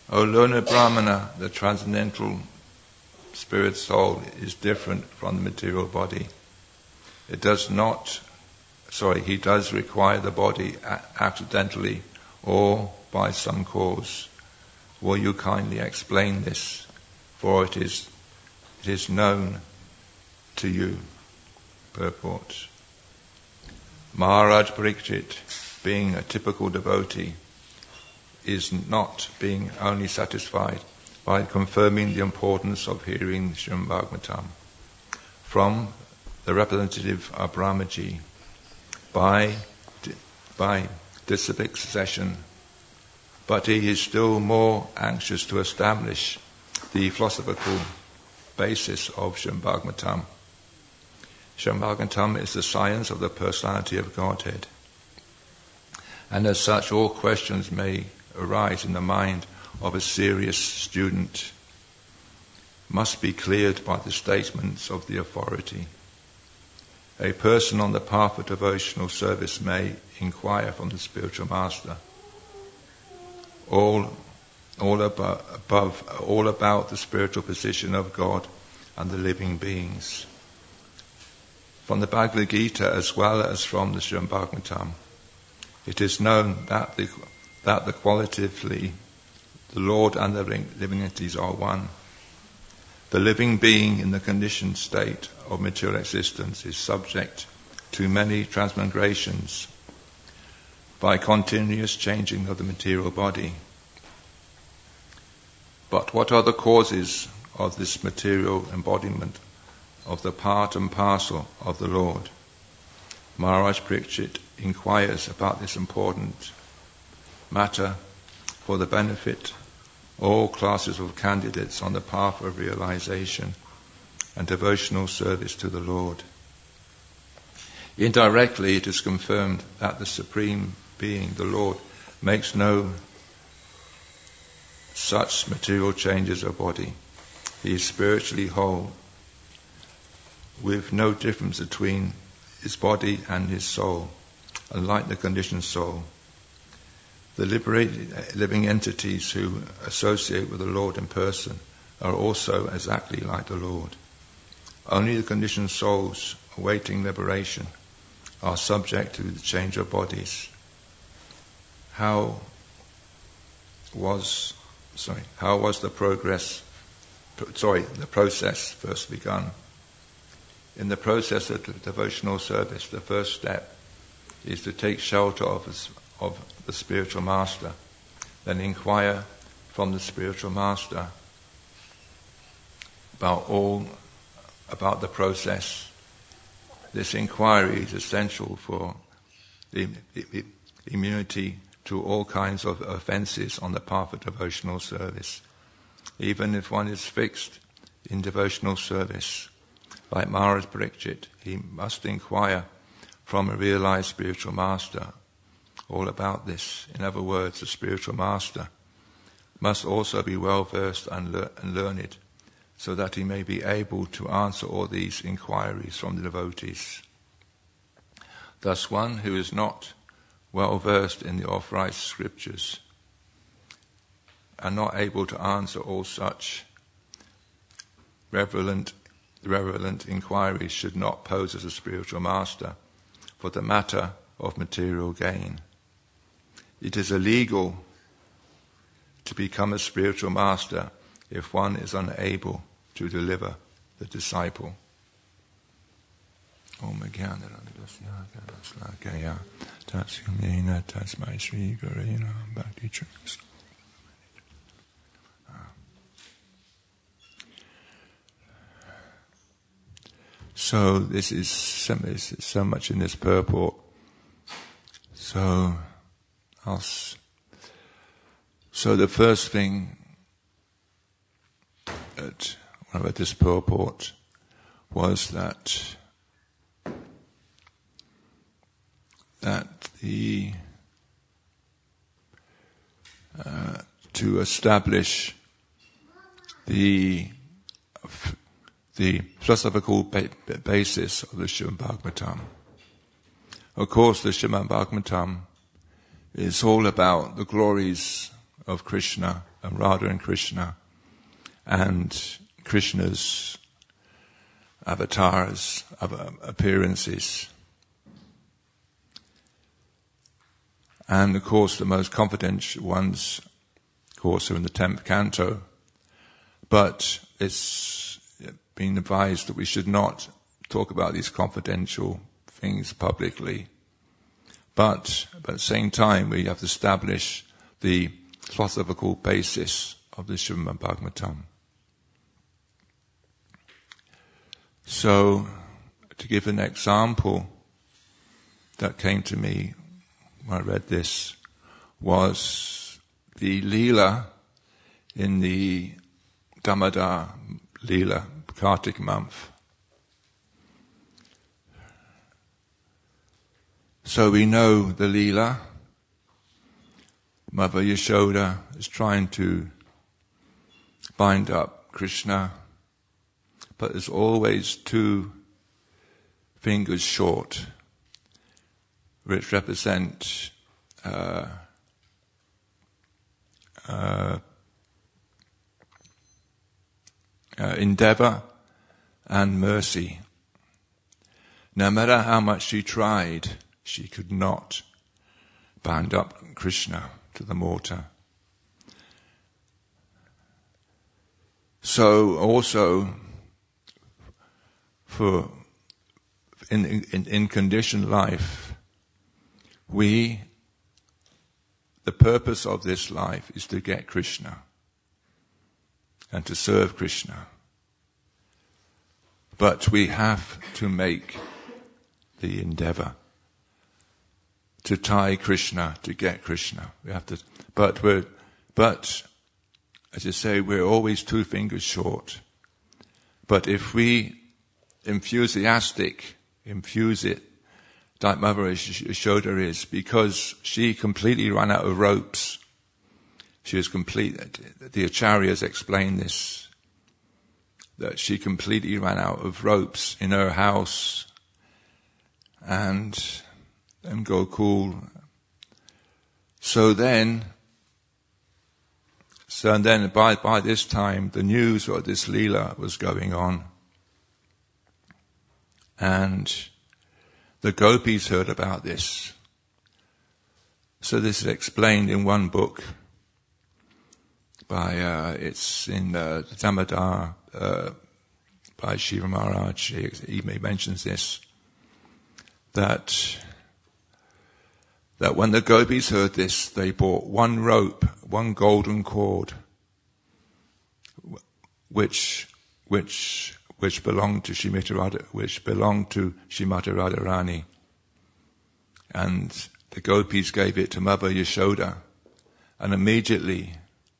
O learned Brahmana, the transcendental spirit soul is different from the material body. He does require the body accidentally or by some cause. Will you kindly explain this? For it is known to you. Purport. Maharaj Parikshit, being a typical devotee, is not being only satisfied by confirming the importance of hearing Srimad Bhagavatam from the representative of Brahmaji by disciplic succession, but he is still more anxious to establish the philosophical basis of Srimad Bhagavatam. Srimad Bhagavatam is the science of the personality of Godhead, and as such all questions may arise in the mind of a serious student must be cleared by the statements of the authority. A person on the path of devotional service may inquire from the spiritual master all about the spiritual position of God and the living beings. From the Bhagavad Gita as well as from the Srimad Bhagavatam, it is known that qualitatively the Lord and the living entities are one. The living being in the conditioned state of material existence is subject to many transmigrations by continuous changing of the material body. But what are the causes of this material embodiment of the part and parcel of the Lord? Maharaj Parikshit inquires about this important matter for the benefit all classes of candidates on the path of realization and devotional service to the Lord. Indirectly, it is confirmed that the Supreme Being, the Lord, makes no such material changes of body. He is spiritually whole, with no difference between his body and his soul, unlike the conditioned soul. The liberated living entities who associate with the Lord in person are also exactly like the Lord. Only the conditioned souls awaiting liberation are subject to the change of bodies. How was the process first begun? In the process of devotional service, the first step is to take shelter of the spiritual master, then inquire from the spiritual master about the process. This inquiry is essential for the immunity to all kinds of offences on the path of devotional service. Even if one is fixed in devotional service, like Maharaj Parikshit, he must inquire from a realized spiritual master all about this. In other words, the spiritual master must also be well versed and learned, so that he may be able to answer all these inquiries from the devotees. Thus, one who is not well versed in the authorized scriptures and not able to answer all such relevant inquiries should not pose as a spiritual master for the matter of material gain. It is illegal to become a spiritual master if one is unable to deliver the disciple. Om Jnana Slakaya Tatsyamena Tasmai Sri Gurena Bhakti Chakras. So this is so much in this purport. So the first thing that when I read this purport was that to establish the philosophical basis of the Srimad Bhagavatam. Of course, the Srimad Bhagavatam is all about the glories of Krishna and Radha and Krishna and Krishna's avatars, appearances. And of course the most confidential ones, of course, are in the 10th canto. But it's been advised that we should not talk about these confidential things publicly. But at the same time, we have to establish the philosophical basis of the Srimad Bhagavatam. So, to give an example that came to me when I read this, was the Leela in the Damodar Leela, Kartik month. So we know the Leela. Mother Yashoda is trying to bind up Krishna, but there's always 2 fingers short, which represent endeavor and mercy. No matter how much she tried, she could not bind up Krishna to the mortar. So also, for in conditioned life, the purpose of this life is to get Krishna and to serve Krishna. But we have to make the endeavor to tie Krishna, to get Krishna. We have to, but as I say, we're always 2 fingers short. But if we infuse it, like Mother Yashoda is, because she completely ran out of ropes. She was the Acharyas explain this, that she completely ran out of ropes in her house and Gokul. So then by this time the news of this Leela was going on. And the gopis heard about this. So this is explained in one book it's in the Damodar, by Shiva Maharaj. He mentions this, that when the gopis heard this, they bought 1 rope, 1 golden cord, which belonged to Shrimati Radharani. And the gopis gave it to Mother Yashoda, and immediately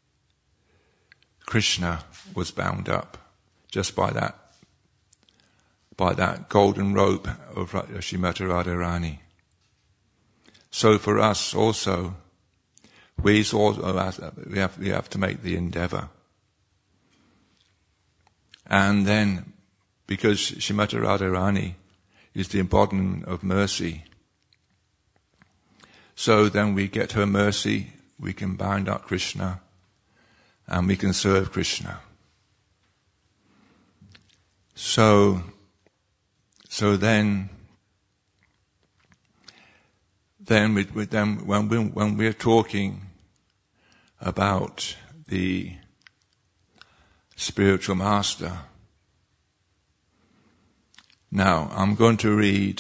Krishna was bound up just by that golden rope of Shrimati Radharani. So for us also, we have to make the endeavor. And then, because Shrimati Radharani is the embodiment of mercy, so then we get her mercy, we can bind up Krishna, and we can serve Krishna. So then when we're talking about the spiritual master, now I'm going to read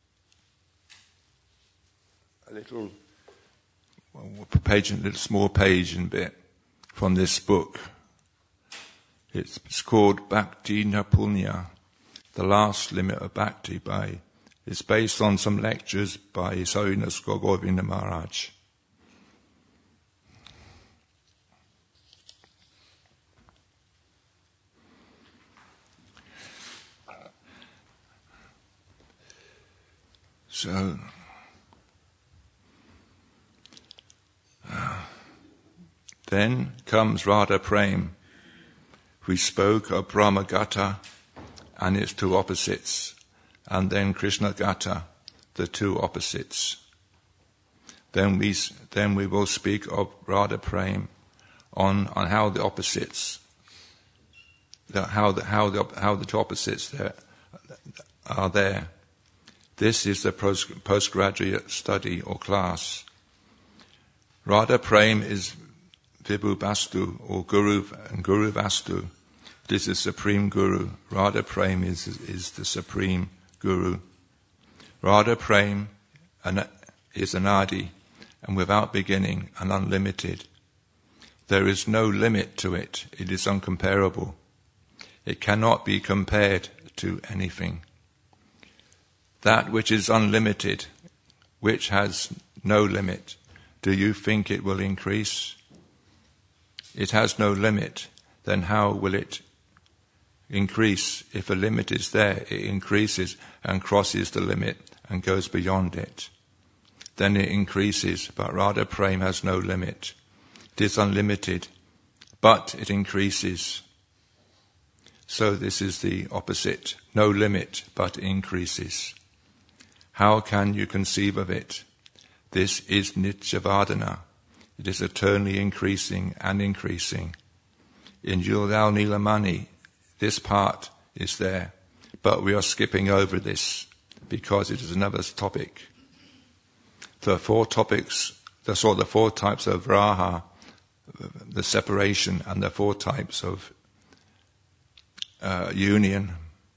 a little small page and bit from this book. It's called Bhakti Napunya, The Last Limit of Bhakti. It's based on some lectures by His Holiness Govinda Maharaj. So, then comes Radha Prem. We spoke of Brahmagata and its 2 opposites, and then Krishna Gata, the 2 opposites. then we will speak of Radha Prem on how the opposites, how the opposites there are there. This is the postgraduate study or class. Radha Prem is Vibhu Vastu or Guru Vastu. This is Supreme Guru. Radha Prem is the Supreme Guru. Radha Prem is anadi and without beginning and unlimited. There is no limit to it. It is uncomparable. It cannot be compared to anything. That which is unlimited, which has no limit, do you think it will increase? It has no limit. Then how will it increase? If a limit is there, it increases and crosses the limit and goes beyond it. Then it increases, but Radha Prem has no limit. It is unlimited, but it increases. So this is the opposite. No limit, but increases. How can you conceive of it? This is Nityavadana. It is eternally increasing and increasing. In Yudal Nilamani, this part is there, but we are skipping over this because it is another topic. The four types of Raha, the separation, and the four types of union.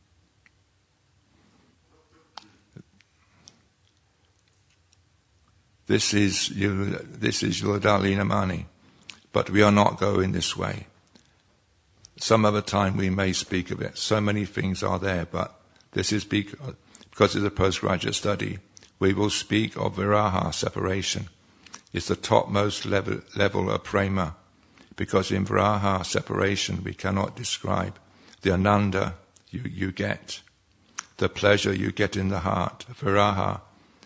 This is Yudalina Mani, but we are not going this way. Some other time we may speak of it. So many things are there, but this is because it's a postgraduate study. We will speak of Viraha, separation. It's the topmost level of prema, because in Viraha, separation, we cannot describe the ananda you get, the pleasure you get in the heart. Viraha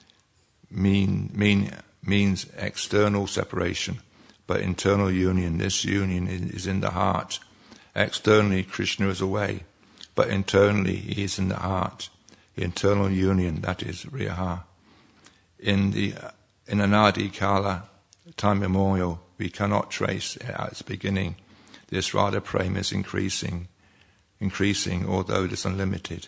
means external separation, but internal union. This union is in the heart. Externally, Krishna is away, but internally he is in the heart. Internal union, that is Riyaha. In Anadi Kala, time memorial, we cannot trace at its beginning. This Radha Prem is increasing, although it is unlimited.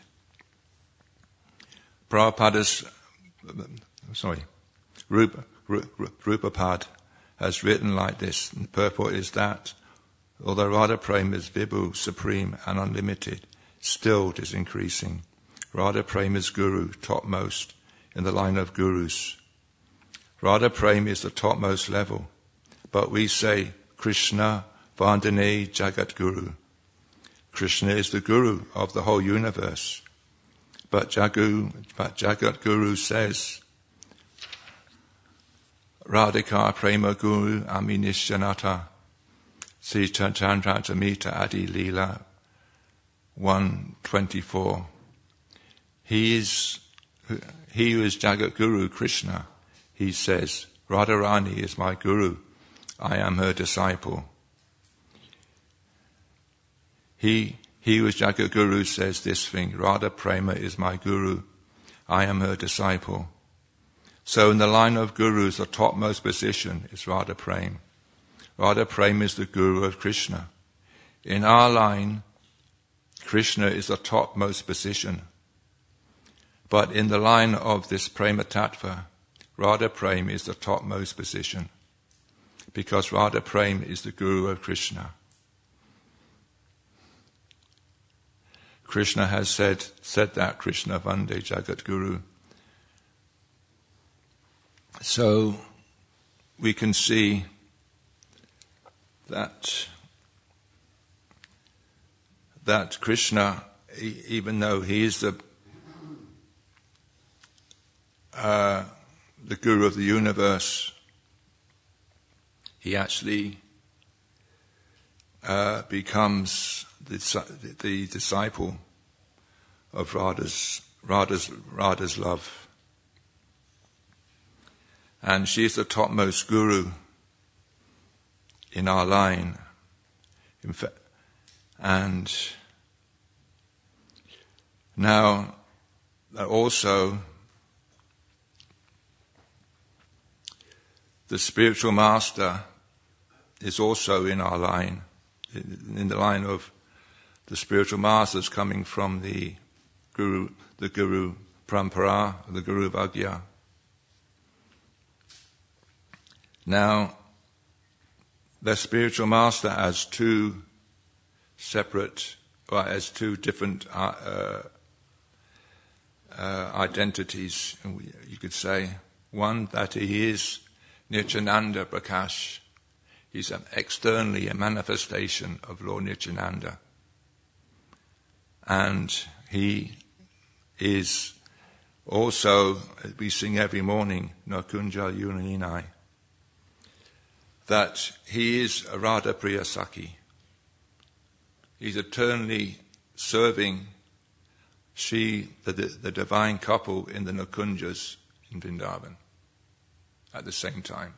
Rupapad has written like this, and the purport is that although Radha Prem is Vibhu, supreme and unlimited, still it is increasing. Radha Prem is Guru, topmost in the line of Gurus. Radha Prem is the topmost level, but we say Krishna Vandane Jagat Guru. Krishna is the Guru of the whole universe. But Jagat Guru says, Radhika Prema Guru Aminishyanata Sita Chandra Tamita Adi Leela 124. He who is Jagat Guru, Krishna, he says, Radharani is my Guru, I am her disciple. He who is Jagat Guru says this thing, Radha Prema is my Guru, I am her disciple. So in the line of Gurus, the topmost position is Radha Prem. Radha Prem is the Guru of Krishna. In our line, Krishna is the topmost position. But in the line of this Prema Tattva, Radha Prem is the topmost position, because Radha Prem is the Guru of Krishna. Krishna has said that, Krishna Vande Jagat Guru. So we can see that Krishna, even though he is the Guru of the universe, he actually becomes the disciple of Radha's love. And she is the topmost Guru in our line. In fact, and now also the spiritual master is also in our line, in the line of the spiritual masters coming from the Guru Parampara, the Guru Bhagya. Now, the spiritual master has two different identities, you could say. One, that he is Nityananda Prakash. He's externally a manifestation of Lord Nityananda. And he is also, we sing every morning, Nakunja Yunaninai, that he is a Radha Priya Sakhi. He's eternally serving the divine couple in the Nakunjas in Vrindavan at the same time.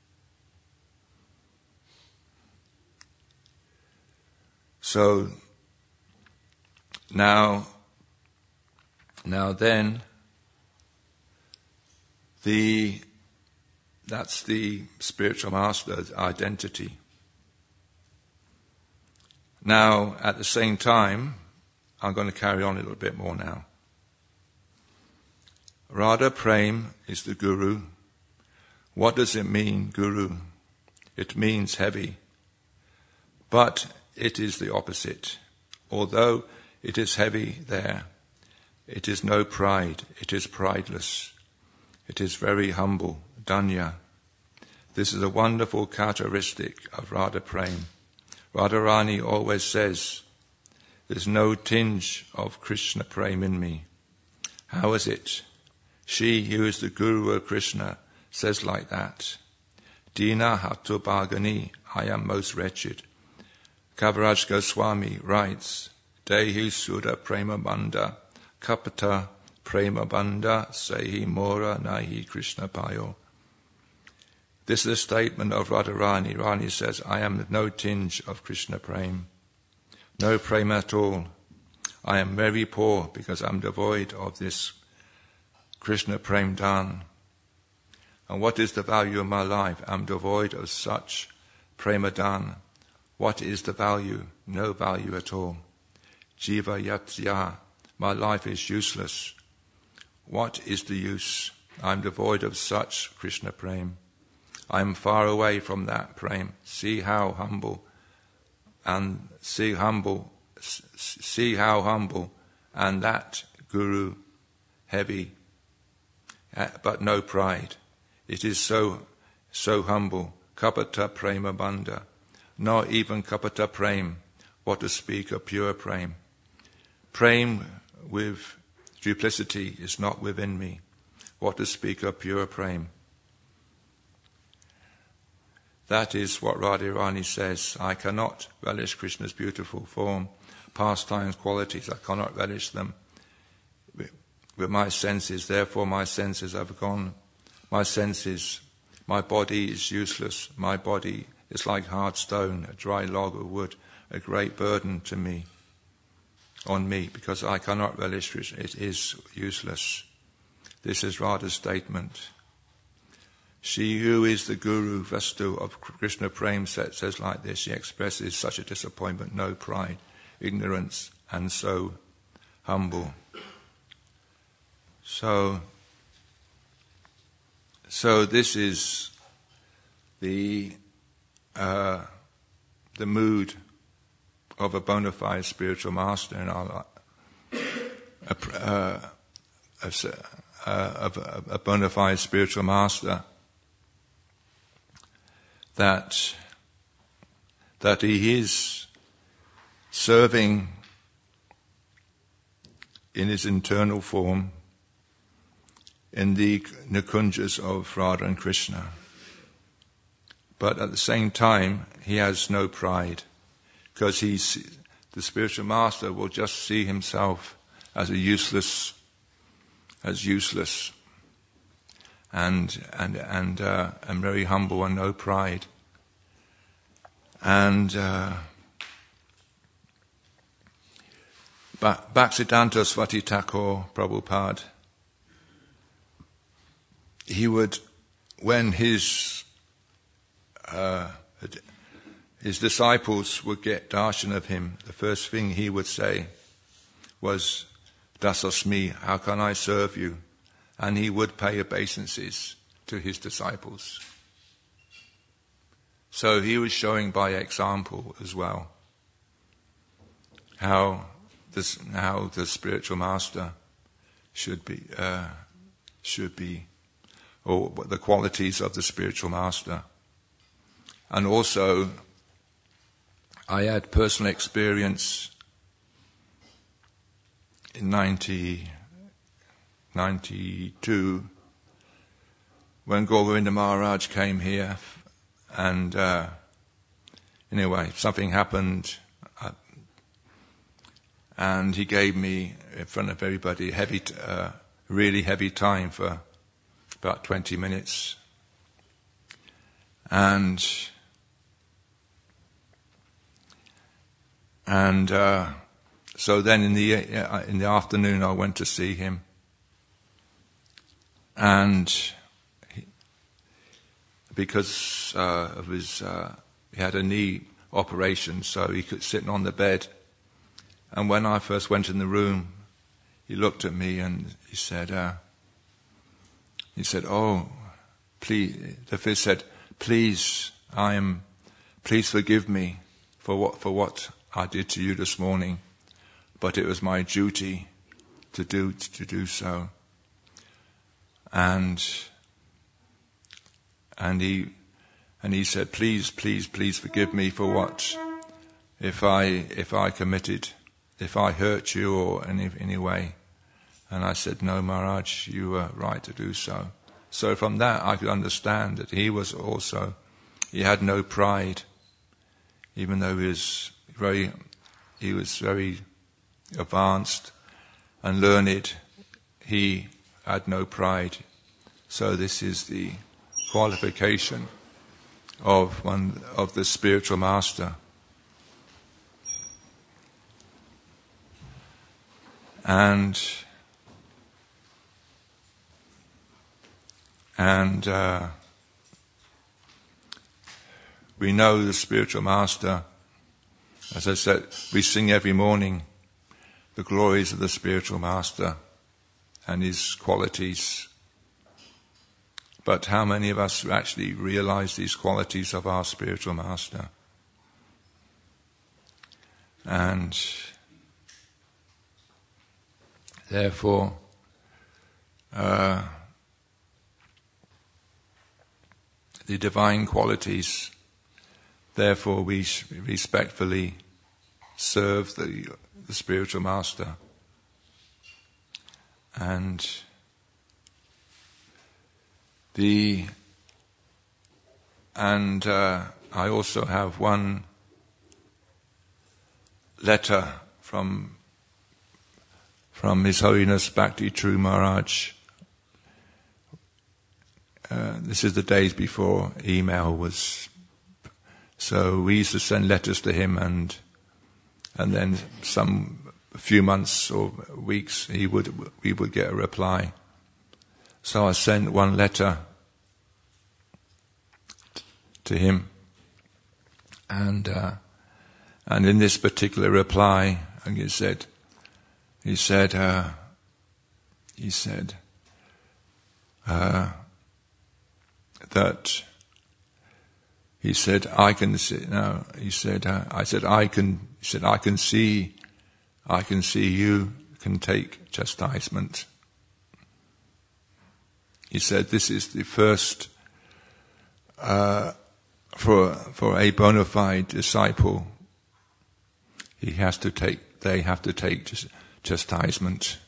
So now then, that's the spiritual master's identity. Now, at the same time, I'm going to carry on a little bit more now. Radha Prem is the Guru. What does it mean, Guru? It means heavy. But it is the opposite. Although it is heavy there, it is no pride, it is prideless. It is very humble, Danya. This is a wonderful characteristic of Radha Prem. Radharani always says, there's no tinge of Krishna Prem in me. How is it? She who is the Guru of Krishna says like that. Dina Hatu Bhagani, I am most wretched. Kaviraj Goswami writes, Dehi Sudha Prema Banda, Kapata Prema Banda, Sehi Mora Nahi Krishna Payo. This is a statement of Radharani. Rani says, I am no tinge of Krishna Prem. No Prem at all. I am very poor because I'm devoid of this Krishna Prem Dhan. And what is the value of my life? I'm devoid of such Prema Dhan. What is the value? No value at all. Jiva Yatya. My life is useless. What is the use? I'm devoid of such Krishna Prem. I am far away from that Prem. See how humble and that Guru heavy, but no pride. It is so humble. Kapata Prema Banda. Not even Kapata Prem. What to speak of pure Prem. Prem with duplicity is not within me. What to speak of pure Prem. That is what Radharani says. I cannot relish Krishna's beautiful form, pastimes, qualities. I cannot relish them with my senses. Therefore my senses have gone. My senses, my body is useless. My body is like hard stone, a dry log of wood, a great burden to me, on me, because I cannot relish Krishna. It is useless. This is Radha's statement. She who is the Guru Vastu of Krishna Prem says like this. She expresses such a disappointment, no pride, ignorance, and so humble. So this is the mood of a bona fide spiritual master in our life, a bona fide spiritual master. That he is serving in his internal form in the Nikunjas of Radha and Krishna. But at the same time, he has no pride, because the spiritual master will just see himself as useless, and very humble and no pride. And Bhaktisiddhanta Swati Thakur Prabhupada, he would, when his his disciples would get darshan of him, the first thing he would say was, "Dasasmi, how can I serve you?" And he would pay obeisances to his disciples. So he was showing by example as well how the spiritual master should be, or the qualities of the spiritual master. And also, I had personal experience in 1992 when Govinda Maharaj came here, and anyway, something happened, and he gave me, in front of everybody, really heavy time for about 20 minutes. And so then in the afternoon I went to see him, and because of his he had a knee operation, so he could sit on the bed. And when I first went in the room, he looked at me and he said, "Oh, please," the Viz said, "Please forgive me for what I did to you this morning, but it was my duty to do so." And he said, please forgive me for what, if I hurt you or any way. And I said, "No, Maharaj, you were right to do so." So from that I could understand that he had no pride, even though he was very advanced and learned, he had no pride. So this is the qualification of the spiritual master. And we know the spiritual master, as I said, we sing every morning the glories of the spiritual master and his qualities. But how many of us actually realize these qualities of our spiritual master? And therefore, the divine qualities, therefore we respectfully serve the spiritual master. And I also have one letter from His Holiness Bhakti True Maharaj. This is the days before email was, so we used to send letters to him, and then a few months or weeks we would get a reply. So I sent one letter to him, and in this particular reply, he said I can see now. I can see you can take chastisement. He said this is the first for a bona fide disciple. They have to take chastisement,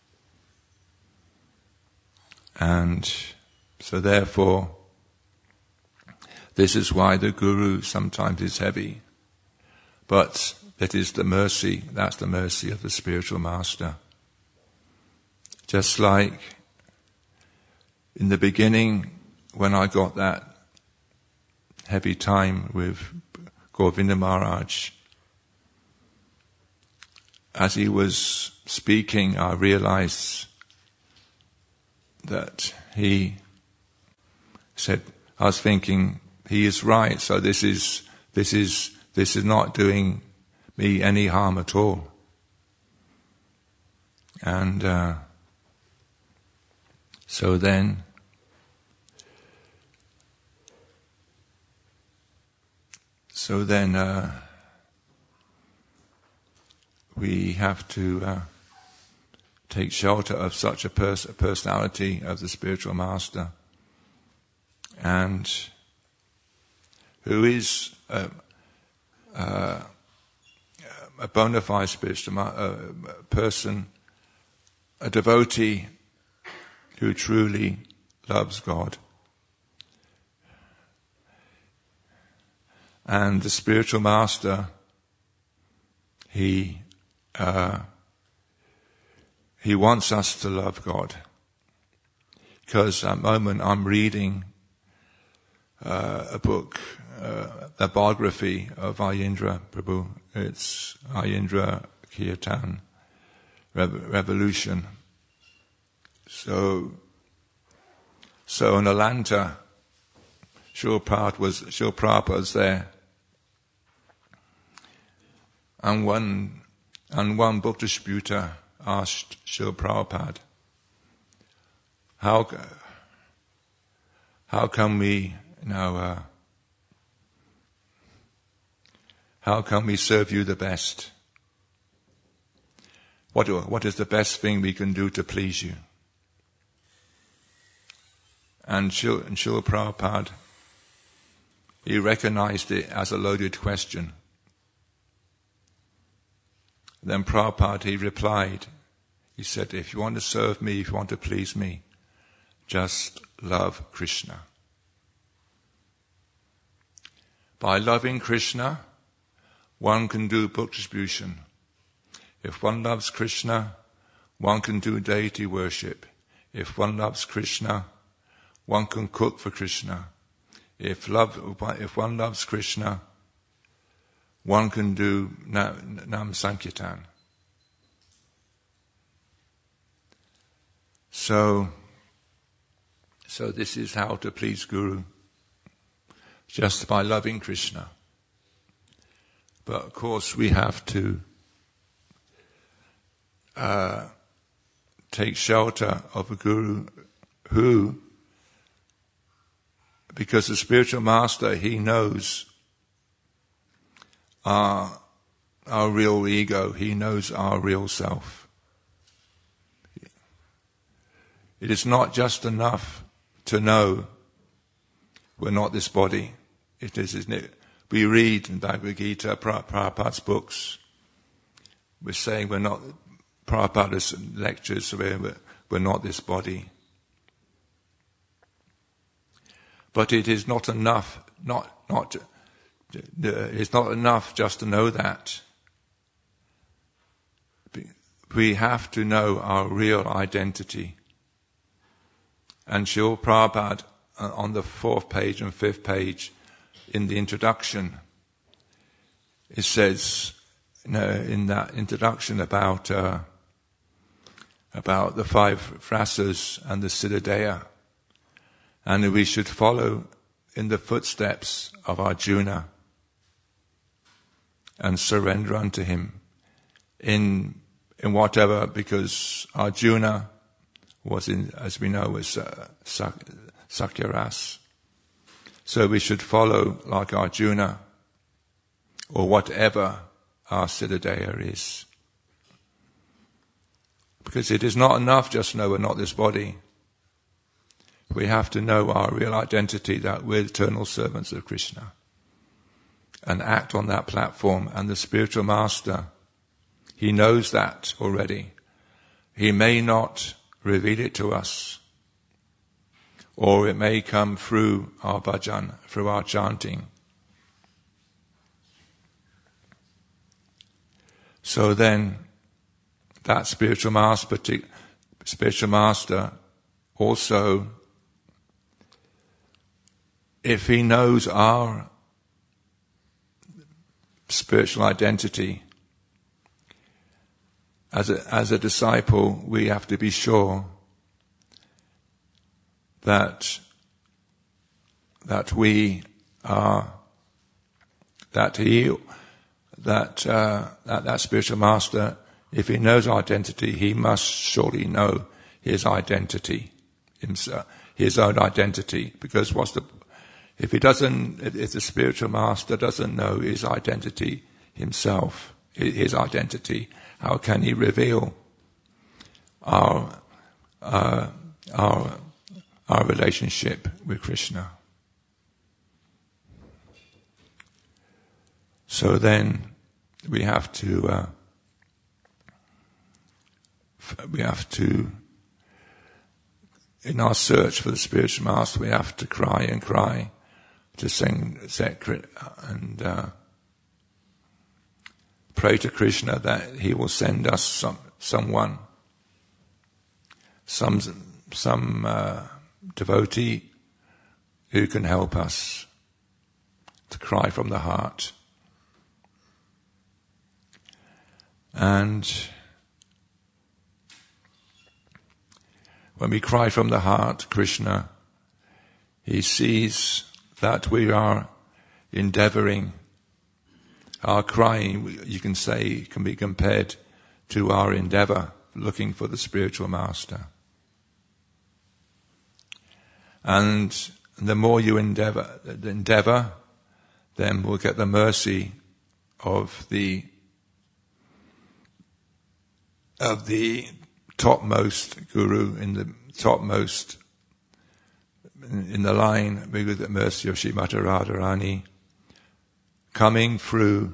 and so therefore, this is why the Guru sometimes is heavy. But that is the mercy. That's the mercy of the spiritual master. Just like in the beginning, when I got that heavy time with Govinda Maharaj, as he was speaking, I realized that he said, I was thinking, he is right. So this is not doing me any harm at all. And so then we have to take shelter of such a personality of the spiritual master, and who is a bona fide spiritual person, a devotee who truly loves God. And the spiritual master, he wants us to love God. Because at the moment I'm reading a book, a biography of Ayendra Prabhu. It's Ayendra Kirtan Revolution. So in Atlanta, Srila Prabhupada was there, and one book distributor asked Srila Prabhupada, how can we how can we serve you the best? What is the best thing we can do to please you? And Srila Prabhupada, he recognized it as a loaded question. Then Prabhupada, he replied, he said, if you want to serve me, if you want to please me, just love Krishna. By loving Krishna, one can do book distribution. If one loves Krishna, one can do deity worship. If one loves Krishna, one can cook for Krishna. If one loves Krishna, one can do Nam Sankirtan. So this is how to please Guru, just by loving Krishna. But of course we have to take shelter of a Guru who, because the spiritual master, he knows our real ego, he knows our real self. It is not just enough to know we're not this body. It is, isn't it? We read in Bhagavad Gita, Prabhupada's books, we're saying we're not, Prabhupada's lectures, we're not this body. But it is not enough, it's not enough just to know that. We have to know our real identity. And Srila Prabhupada, on the 4th page and 5th page, in the introduction, it says, in that introduction about the 5 frasas and the Siddhadeha, and we should follow in the footsteps of Arjuna and surrender unto him in whatever, because Arjuna was as we know, was Sakyaras. So we should follow like Arjuna, or whatever our Siddhadeha is. Because it is not enough just to know we're not this body. We have to know our real identity, that we're eternal servants of Krishna, and act on that platform. And the spiritual master, he knows that already. He may not reveal it to us, or it may come through our bhajan, through our chanting. So then, that spiritual master also, if he knows our spiritual identity, as a disciple, we have to be sure that we that spiritual master, if he knows identity, he must surely know his identity, himself, his own identity. Because if the spiritual master doesn't know his identity himself, his identity, how can he reveal our relationship with Krishna? So then we have to in our search for the spiritual master, we have to cry and cry, to sing and pray to Krishna that he will send us someone, some devotee who can help us to cry from the heart. And when we cry from the heart, Krishna, he sees that we are endeavoring. Our crying, you can say, can be compared to our endeavor looking for the spiritual master. And the more you endeavor, then we'll get the mercy of the topmost guru, in the line, we get the mercy of Srimati Radharani coming through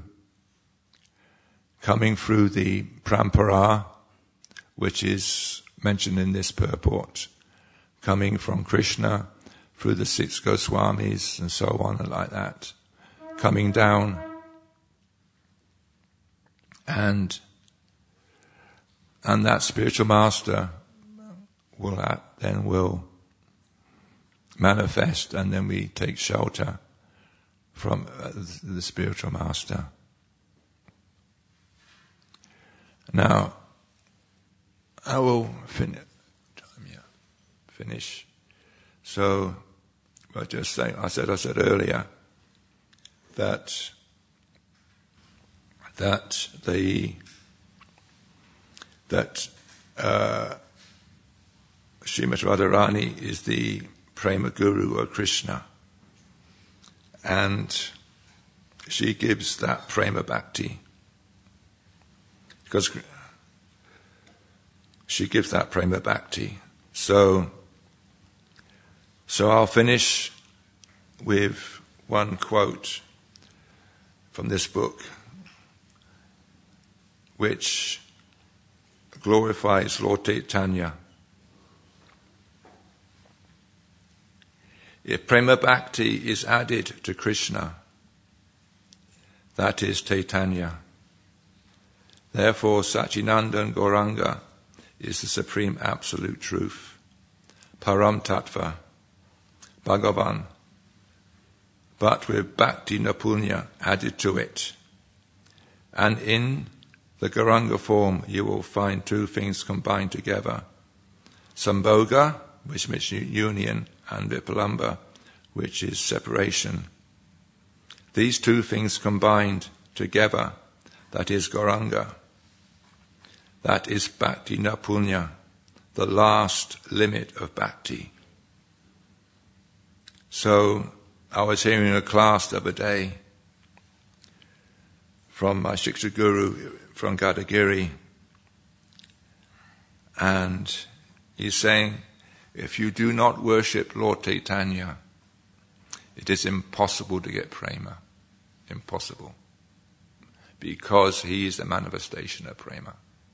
the parampara, which is mentioned in this purport, coming from Krishna through the 6 Goswamis and so on and like that, coming down, and that spiritual master will manifest, and then we take shelter from the spiritual master. Now, I will finish. So, I just saying, I said earlier that Srimati Radharani is the Prema Guru of Krishna, and she gives that Prema Bhakti, because she gives that Prema Bhakti. So I'll finish with one quote from this book, which glorifies Lord Chaitanya. If Prema Bhakti is added to Krishna, that is Chaitanya. Therefore, Satchidananda Gauranga is the supreme absolute truth, Param Tattva, Bhagavan, but with Bhakti Napunya added to it. And in the Gauranga form, you will find 2 things combined together: Sambhoga, which means union, and Vipalamba, which is separation. These 2 things combined together, that is Gauranga. That is Bhakti Napunya, the last limit of Bhakti. So, I was hearing a class the other day from my Shiksha Guru from Gadagiri, and he's saying, if you do not worship Lord Chaitanya, it is impossible to get prema. Impossible. Because he is the manifestation of prema.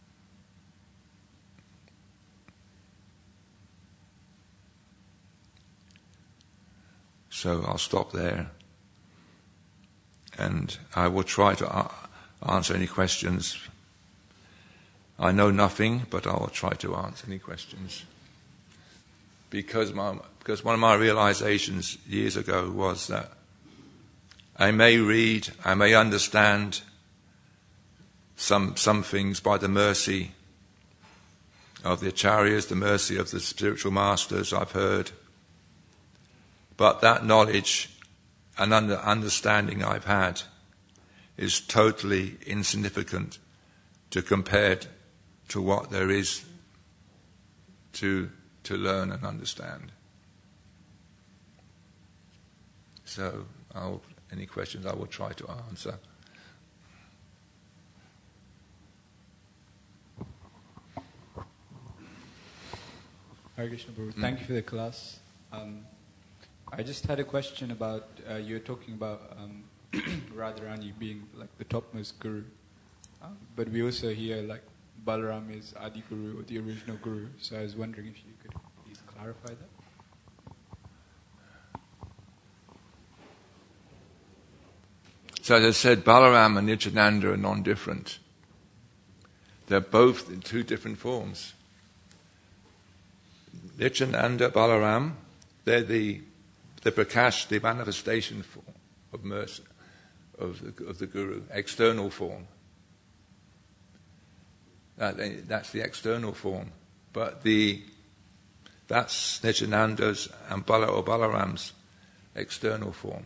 So I'll stop there, and I will try to answer any questions. I know nothing, but I will try to answer any questions. Because one of my realizations years ago was that I may read, I may understand some things by the mercy of the acharyas, the mercy of the spiritual masters I've heard. But that knowledge an understanding I've had is totally insignificant to compare to what there is to learn and understand. So, any questions I will try to answer. Hare Krishna Prabhu, thank you for the class. I just had a question about, you were talking about Radharani being like the topmost guru. But we also hear like Balaram is Adi Guru or the original guru. So I was wondering if you could please clarify that. So as I said, Balaram and Nityananda are non-different. They're both in two different forms. Nityananda, Balaram, they're the prakash, the manifestation form of mercy, of the Guru, external form. That's the external form. But that's Nityananda's and Balaram's external form.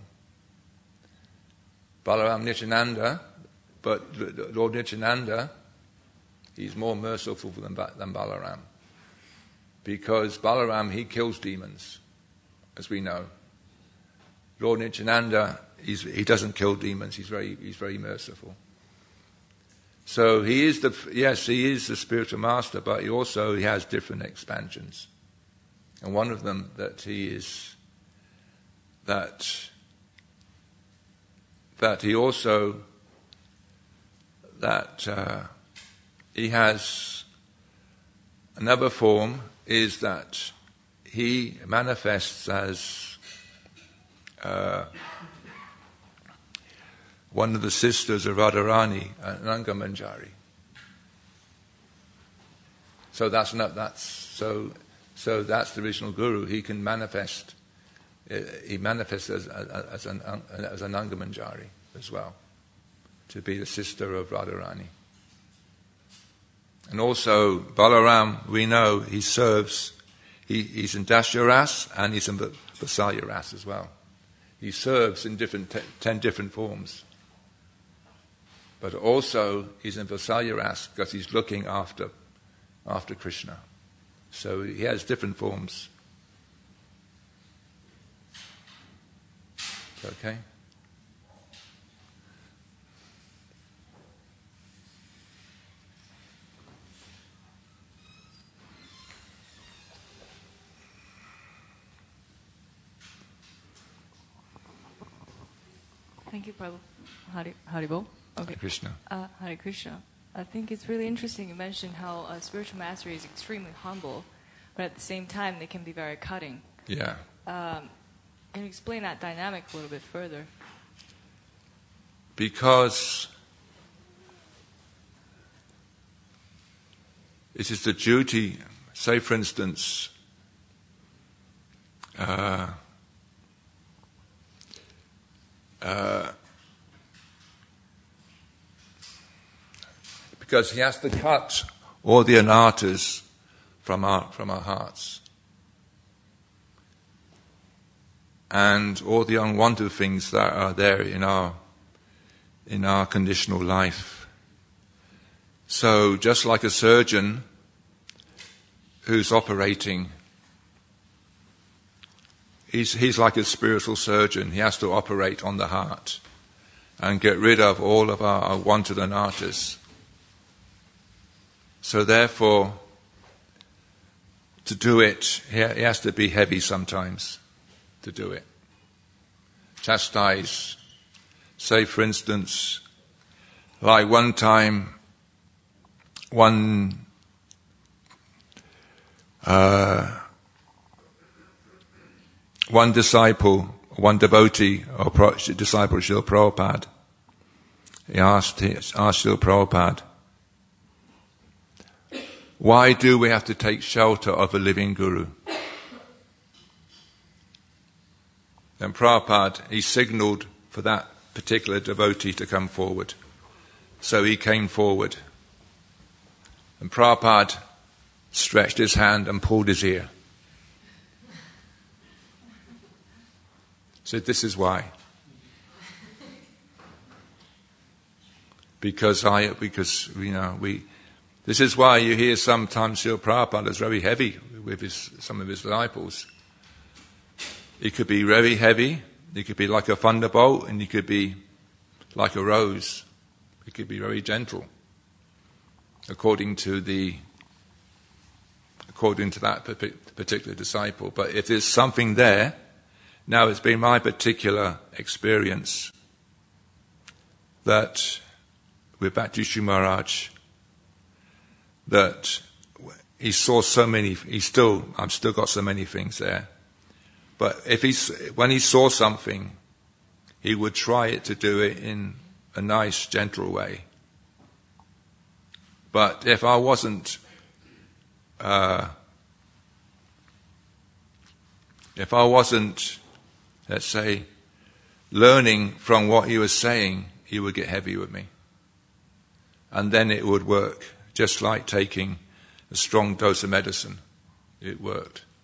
Balaram Nityananda, but Lord Nityananda, he's more merciful than Balaram. Because Balaram, he kills demons, as we know. Lord Nityananda, he doesn't kill demons, he's very merciful. So he is the spiritual master, but he has different expansions. And one of them that he has another form is that he manifests as one of the sisters of Radharani, Nanga Manjari. So that's the original guru. He can manifest. He manifests as a Nanga Manjari as well, to be the sister of Radharani. And also Balaram, we know he serves. He's in Dasya Ras and he's in Vatsalya Ras as well. He serves in 10 different forms. But also he's in Vatsalya Ras because he's looking after Krishna. So he has different forms. Okay? Thank you, Prabhu. Haribol. Okay. Hare Krishna. Hare Krishna. I think it's really interesting you mentioned how spiritual mastery is extremely humble, but at the same time they can be very cutting. Yeah. Can you explain that dynamic a little bit further? Because it is the duty, say for instance, because he has to cut all the anarthas from our hearts. And all the unwanted things that are there in our conditional life. So just like a surgeon who's operating, he's like a spiritual surgeon. He has to operate on the heart and get rid of all of our unwanted anarthas. So therefore, to do it, he has to be heavy sometimes to do it. Chastise. Say, for instance, like one time, one disciple, one devotee, or disciple of Srila Prabhupada, he asked Srila Prabhupada, why do we have to take shelter of a living guru? Then Prabhupada, he signaled for that particular devotee to come forward. So he came forward. And Prabhupada stretched his hand and pulled his ear. Said, this is why. because this is why you hear sometimes Srila Prabhupada is very heavy with some of his disciples. He could be very heavy, he could be like a thunderbolt, and he could be like a rose. He could be very gentle, according to that particular disciple. But if there's something there, now it's been my particular experience that with Bhakti Maharaj, that he saw so many. I've still got so many things there. But when he saw something, he would try to do it in a nice, gentle way. But if I wasn't, let's say, learning from what he was saying, he would get heavy with me. And then it would work, just like taking a strong dose of medicine. It worked.